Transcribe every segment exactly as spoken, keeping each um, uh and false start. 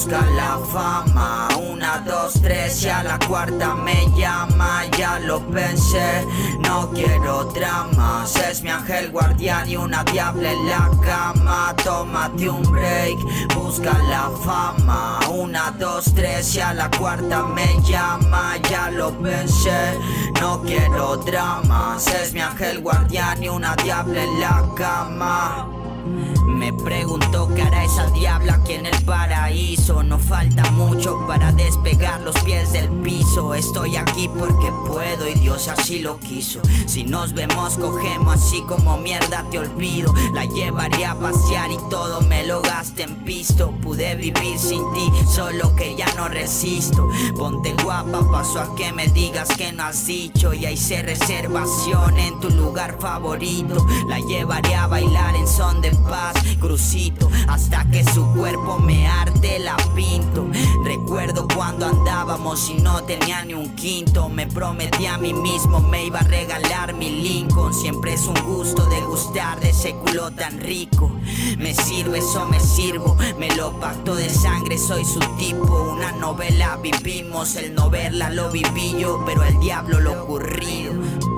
busca la fama. Una, dos, tres y a la cuarta me llama. Ya lo pensé, no quiero dramas. Es mi ángel guardián y una diabla en la cama. Tómate un break, busca la fama. Una, dos, tres y a la cuarta me llama. Ya lo pensé, no quiero dramas. Es mi ángel guardián y una diabla en la cama. Me pregunto qué hará esa diabla aquí en el paraíso. No falta mucho para despegar los pies del piso. Estoy aquí porque puedo y Dios así lo quiso. Si nos vemos cogemos así como mierda te olvido. La llevaré a pasear y todo me lo gasté en pisto. Pude vivir sin ti, solo que ya no resisto. Ponte guapa, paso a que me digas que no has dicho. Y hice reservación en tu lugar favorito. La llevaré a bailar en son de paz, crucito, hasta que su cuerpo me arte la pinto. Recuerdo cuando andábamos y no tenía ni un quinto. Me prometí a mí mismo me iba a regalar mi Lincoln. Siempre es un gusto degustar de ese culo tan rico. Me sirves o me sirvo, me lo pacto de sangre, soy su tipo. Una novela vivimos, el no verla lo viví yo, pero el diablo lo ocurrido.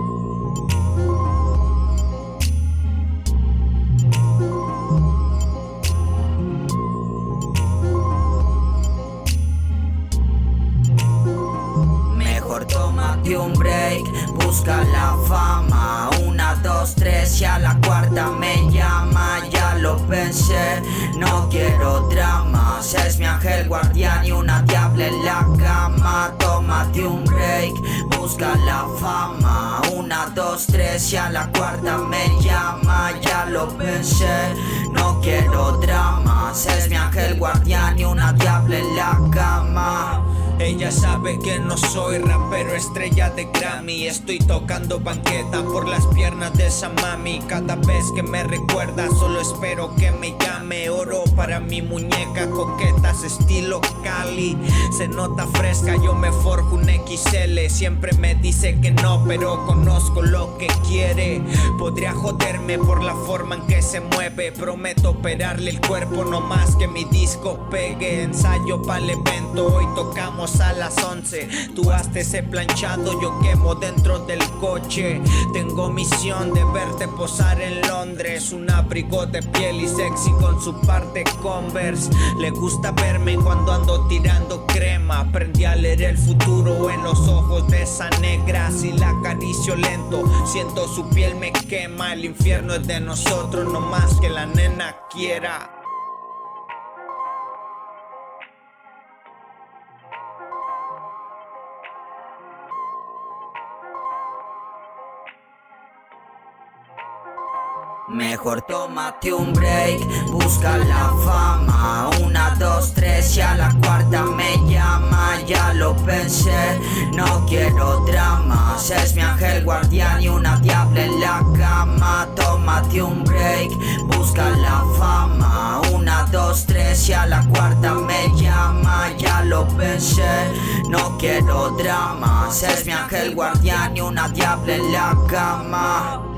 Tómate un break, busca la fama. Una, dos, tres y a la cuarta me llama. Ya lo pensé, no quiero dramas. Es mi ángel guardián y una diabla en la cama. Tómate un break, busca la fama. Una, dos, tres y a la cuarta me llama. Ya lo pensé, no quiero dramas. Es mi ángel guardián y una diabla en la cama. Ella sabe que no soy rapero estrella de Grammy. Estoy tocando banqueta por las piernas de esa mami. Cada vez que me recuerda solo espero que me llame. Oro para mi muñeca, coquetas estilo Cali. Se nota fresca, yo me forjo un equis ele. Siempre me dice que no, pero conozco lo que quiere. Podría joderme por la forma en que se mueve. Prometo operarle el cuerpo no más que mi disco pegue. Ensayo para el evento, hoy tocamos a las once. Tú hazte ese planchado, yo quemo dentro del coche. Tengo misión de verte posar en Londres. Un abrigo de piel y sexy con su parte Converse. Le gusta verme cuando ando tirando crema. Aprendí a leer el futuro en los ojos de esa negra. Si la acaricio lento, siento su piel me quema. El infierno es de nosotros, no más que la nena quiera. Mejor tómate un break, busca la fama. Una, dos, tres y a la cuarta me llama. Ya lo pensé, no quiero dramas. Es mi ángel guardián y una diabla en la cama. Tómate un break, busca la fama. Una, dos, tres y a la cuarta me llama. Ya lo pensé, no quiero dramas. Es mi ángel guardián y una diabla en la cama.